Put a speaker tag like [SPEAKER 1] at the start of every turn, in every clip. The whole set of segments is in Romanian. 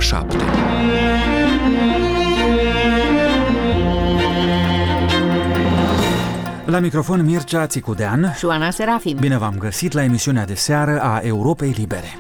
[SPEAKER 1] 7. La microfon Mircea Țicudean
[SPEAKER 2] și Oana Serafim.
[SPEAKER 1] Bine v-am găsit la emisiunea de seară a Europei Libere.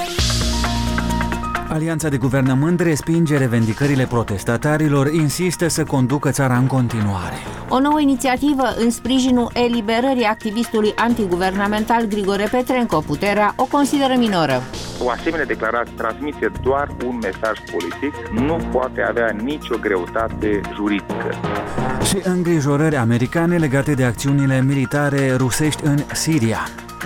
[SPEAKER 1] Alianța de guvernământ respinge revendicările protestatarilor, insistă să conducă țara în continuare.
[SPEAKER 2] O nouă inițiativă în sprijinul eliberării activistului antiguvernamental Grigore Petrenco. Puterea o consideră minoră.
[SPEAKER 3] O asemenea declarație transmite doar un mesaj politic, nu poate avea nicio greutate juridică.
[SPEAKER 1] Și îngrijorări americane legate de acțiunile militare rusești în Siria.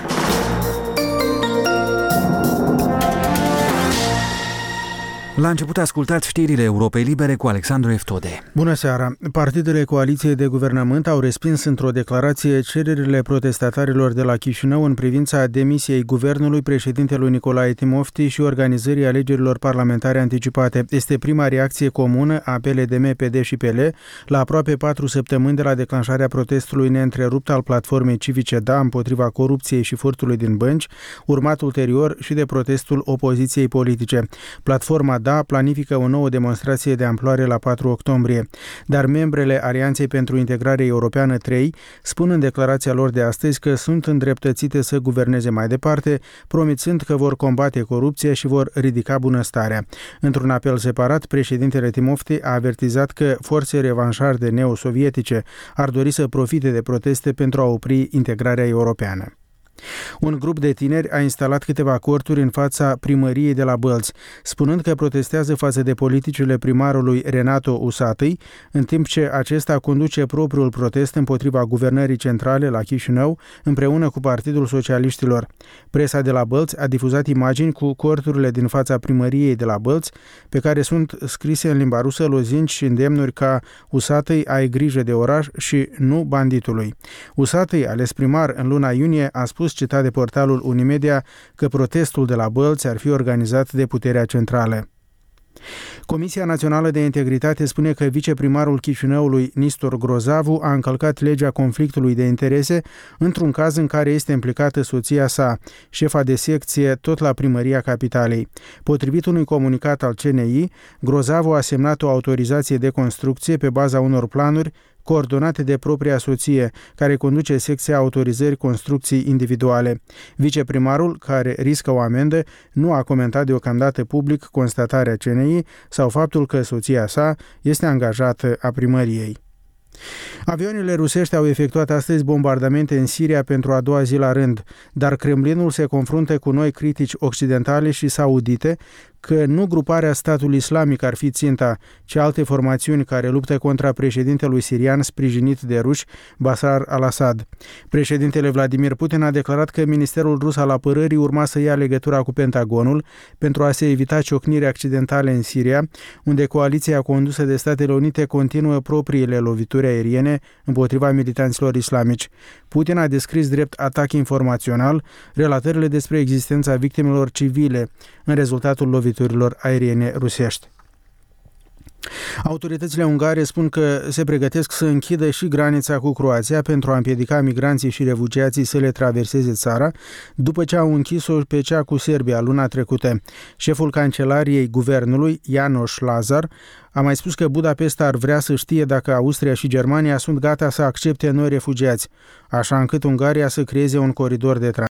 [SPEAKER 1] La început ascultați știrile Europei Libere cu Alexandru Eftode.
[SPEAKER 4] Bună seara! Partidele coaliției de guvernământ au respins într-o declarație cererile protestatarilor de la Chișinău în privința demisiei guvernului președintelui Nicolae Timofti și organizării alegerilor parlamentare anticipate. Este prima reacție comună a PLDM, PD și PL la aproape 4 săptămâni de la declanșarea protestului neîntrerupt al platformei civice DA împotriva corupției și furtului din bănci, urmat ulterior și de protestul opoziției politice. Platforma DA planifică o nouă demonstrație de amploare la 4 octombrie, dar membrele Alianței pentru Integrare Europeană 3 spun în declarația lor de astăzi că sunt îndreptățite să guverneze mai departe, promițând că vor combate corupția și vor ridica bunăstarea. Într-un apel separat, președintele Timofti a avertizat că forțe revanșarde neosovietice ar dori să profite de proteste pentru a opri integrarea europeană. Un grup de tineri a instalat câteva corturi în fața primăriei de la Bălți, spunând că protestează față de politicile primarului Renato Usatăi, în timp ce acesta conduce propriul protest împotriva guvernării centrale la Chișinău, împreună cu Partidul Socialiștilor. Presa de la Bălți a difuzat imagini cu corturile din fața primăriei de la Bălți, pe care sunt scrise în limba rusă lozinci și îndemnuri ca Usatăi, ai grijă de oraș și nu banditului. Usatăi, ales primar în luna iunie, a spus, citat de portalul Unimedia, că protestul de la Bălți ar fi organizat de puterea centrală. Comisia Națională de Integritate spune că viceprimarul Chișinăului, Nistor Grozavu, a încălcat legea conflictului de interese într-un caz în care este implicată soția sa, șefa de secție tot la primăria capitalei. Potrivit unui comunicat al CNI, Grozavu a semnat o autorizație de construcție pe baza unor planuri coordonate de propria soție, care conduce secția autorizări construcții individuale. Viceprimarul, care riscă o amendă, nu a comentat deocamdată public constatarea CNI sau faptul că soția sa este angajată a primăriei. Avioanele rusești au efectuat astăzi bombardamente în Siria pentru a doua zi la rând, dar Kremlinul se confruntă cu noi critici occidentale și saudite că nu gruparea Statul Islamic ar fi ținta, ci alte formațiuni care luptă contra președintelui sirian sprijinit de ruși, Bashar al-Assad. Președintele Vladimir Putin a declarat că Ministerul Rus al Apărării urma să ia legătura cu Pentagonul pentru a se evita ciocniri accidentale în Siria, unde coaliția condusă de Statele Unite continuă propriile lovituri aeriene împotriva militanților islamici. Putin a descris drept atac informațional relatările despre existența victimelor civile în rezultatul loviturilor aeriene rusești. Autoritățile ungare spun că se pregătesc să închidă și granița cu Croația pentru a împiedica migranții și refugiații să le traverseze țara, după ce au închis-o pe cea cu Serbia luna trecută. Șeful Cancelariei Guvernului, János Lázár, a mai spus că Budapesta ar vrea să știe dacă Austria și Germania sunt gata să accepte noi refugiați, așa încât Ungaria să creeze un coridor de tranzit